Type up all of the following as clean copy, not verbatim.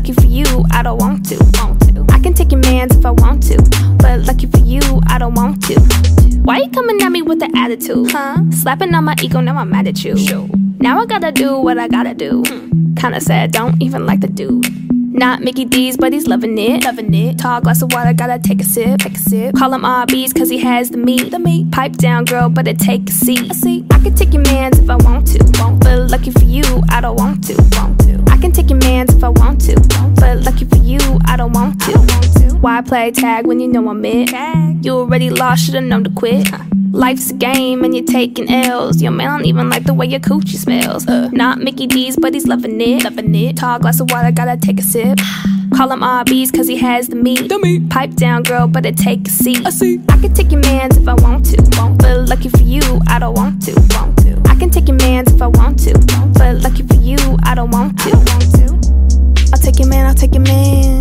lucky for you, I don't want to. I can take your mans if I want to, but lucky for you, I don't want to. Why you coming at me with the attitude? Slapping on my ego, now I'm mad at you. Now I gotta do what I gotta do. Kinda sad, don't even like the dude. Not Mickey D's, but he's loving it. Tall glass of water, gotta take a sip. Call him RB's cause he has the meat. Pipe down, girl, but it take a seat. I can take your mans if I want to, but lucky for you, I don't want to. I can take your mans if I want to, but lucky for you, I don't want to. Why play tag when you know I'm it? You already lost, should've known to quit. Life's a game and you're taking L's. Your man don't even like the way your coochie smells. Not Mickey D's, but he's loving it. Tall glass of water, gotta take a sip. Call him RB's cause he has the meat. Pipe down, girl, but it take a seat. I can take your mans if I want to, but lucky for you, I don't want to. I can take your mans if I want to, but lucky for you, I don't want to. I'll take your man, I'll take your man.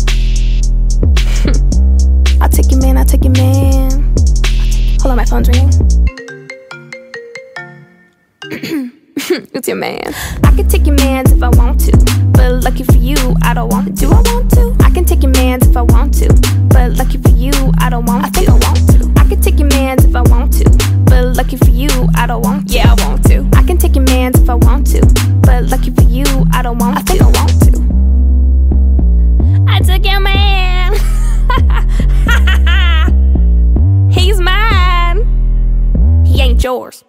I'll take your man, I'll take your man. Hold on, my phone's ringing. It's your man. I can take your mans if I want to, but lucky for you, I don't want to. Do I want to? I can take your mans if I want to, but lucky for you, I don't want to. I think I want to. I can take your mans if I want to, but lucky for you, I don't want to. Yeah, I want to. I can take your mans if I want to, but lucky for you, I don't want to. I think I want to. I took your man. He's mine. He ain't yours.